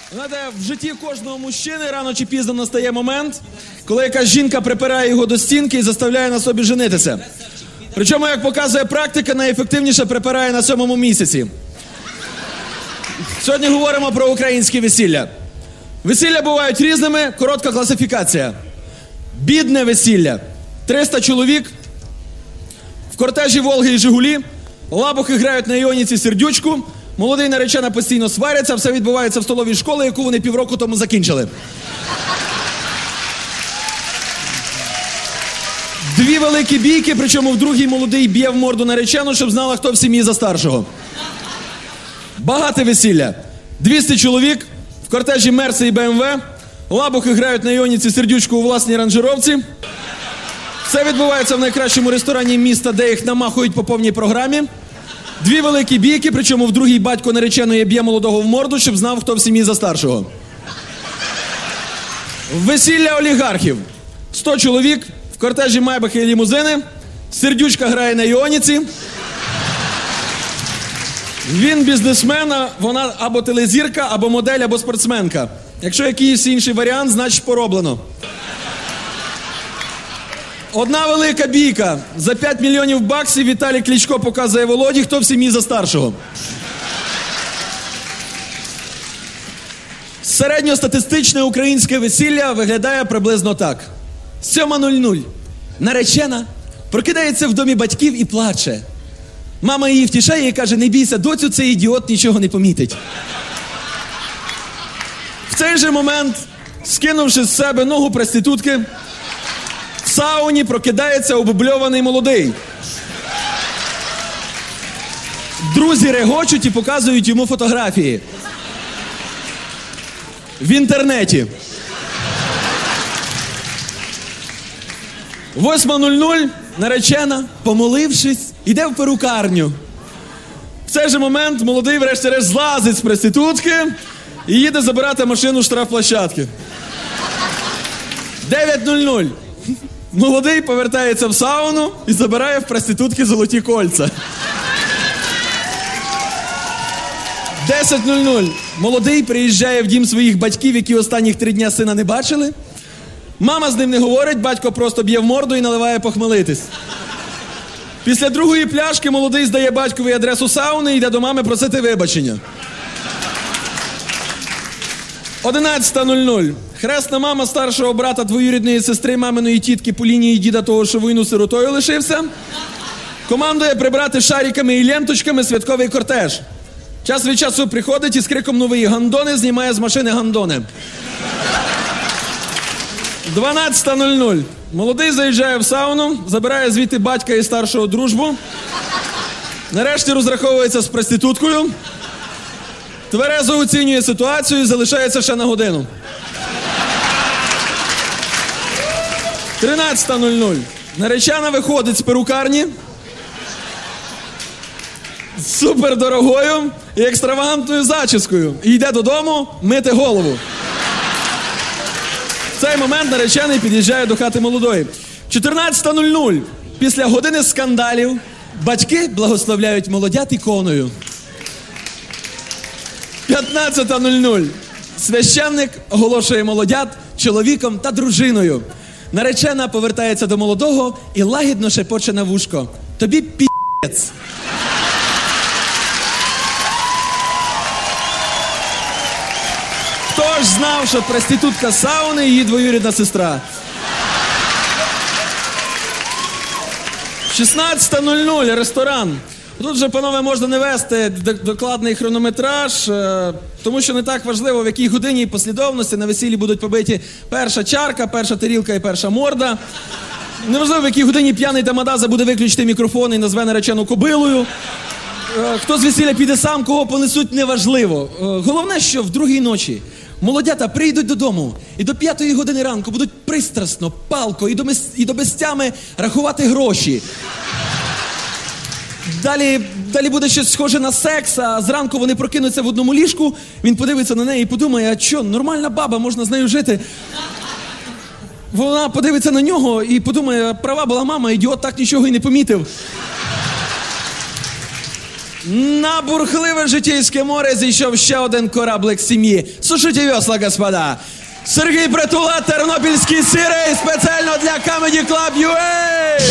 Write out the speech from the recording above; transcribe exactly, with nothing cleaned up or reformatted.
Знаєте, в житті кожного мужчини рано чи пізно настає момент, коли якась жінка припирає його до стінки і заставляє на собі женитися. Причому, як показує практика, найефективніше припирає на сьомому місяці. Сьогодні говоримо про українське весілля. Весілля бувають різними, коротка класифікація. Бідне весілля. триста чоловік, в кортежі Волги і Жигулі, лабухи грають на іоніці сердючку, молодий і наречена постійно сваряться, все відбувається в столовій школі, яку вони півроку тому закінчили. Дві великі бійки, причому в другій молодий б'є в морду наречену, щоб знала, хто в сім'ї за старшого. Багате весілля. двісті чоловік, в кортежі Мерси і БМВ, лабухи грають на іоніці сердючку у власній ранжировці. Все відбувається в найкращому ресторані міста, де їх намахують по повній програмі. Дві великі бійки, причому в другій батько нареченої б'є молодого в морду, щоб знав, хто в сім'ї за старшого. Весілля олігархів. сто чоловік, в кортежі майбахи і лімузини, сердючка грає на іоніці. Він бізнесмен, вона або телезірка, або модель, або спортсменка. Якщо якийсь інший варіант, значить пороблено. Одна велика бійка. За п'ять мільйонів баксів Віталій Кличко показує Володі, хто в сім'ї за старшого. Середньостатистичне українське весілля виглядає приблизно так. сьома нуль нуль. Наречена прокидається в домі батьків і плаче. Мама її втішає і каже: не бійся, доцю, цей ідіот нічого не помітить. В цей же момент, скинувши з себе ногу проститутки, в сауні прокидається обльований молодий. Друзі регочуть і показують йому фотографії. В інтернеті. восьма нуль нуль. Наречена, помолившись, іде в перукарню. В цей же момент молодий врешті-решт злазить з проститутки і їде забирати машину штрафплощадки. дев'ять нуль нуль. Молодий повертається в сауну і забирає в проститутки золоті кольця. десять нуль нуль. Молодий приїжджає в дім своїх батьків, які останніх три дня сина не бачили. Мама з ним не говорить, батько просто б'є в морду і наливає похмелитись. Після другої пляшки молодий здає батькові адресу сауни і йде до мами просити вибачення. одинадцята нуль нуль. Хресна мама старшого брата двоюрідної сестри маминої тітки по лінії діда того, що війну сиротою лишився, командує прибрати шариками і ленточками святковий кортеж. Час від часу приходить і з криком «Нової гандони» знімає з машини гандони. дванадцята нуль нуль. Молодий заїжджає в сауну, забирає звідти батька і старшого дружбу. Нарешті розраховується з проституткою. Тверезо оцінює ситуацію і залишається ще на годину. тринадцята нуль нуль. Наречена виходить з перукарні з супердорогою і екстравагантною зачіскою і йде додому мити голову. В цей момент наречений під'їжджає до хати молодої. чотирнадцята нуль нуль. Після години скандалів батьки благословляють молодят іконою. п'ятнадцята нуль нуль. Священник оголошує молодят чоловіком та дружиною. Наречена повертається до молодого і лагідно шепоче на вушко: тобі пі***ць. Хто ж знав, що проститутка сауни її двоюрідна сестра? шістнадцята нуль нуль. Ресторан. Тут же, панове, можна не вести докладний хронометраж, тому що не так важливо, в якій годині і послідовності на весіллі будуть побиті перша чарка, перша тарілка і перша морда. Неважливо, в якій годині п'яний тамада забуде виключити мікрофон і назве наречену кобилою. Хто з весілля піде сам, кого понесуть, неважливо. Головне, що в другій ночі молодята прийдуть додому і до п'ятої години ранку будуть пристрасно, палко і до, мес... і до безтями рахувати гроші. Далі, далі буде щось схоже на секс, а зранку вони прокинуться в одному ліжку, він подивиться на неї і подумає: а що, нормальна баба, можна з нею жити. Вона подивиться на нього і подумає: права була мама, ідіот так нічого і не помітив. На бурхливе житейське море зійшов ще один кораблик сім'ї. Сушите весла, господа. Сергій Притула, Тернопільський сирий, спеціально для Comedy Club ю а.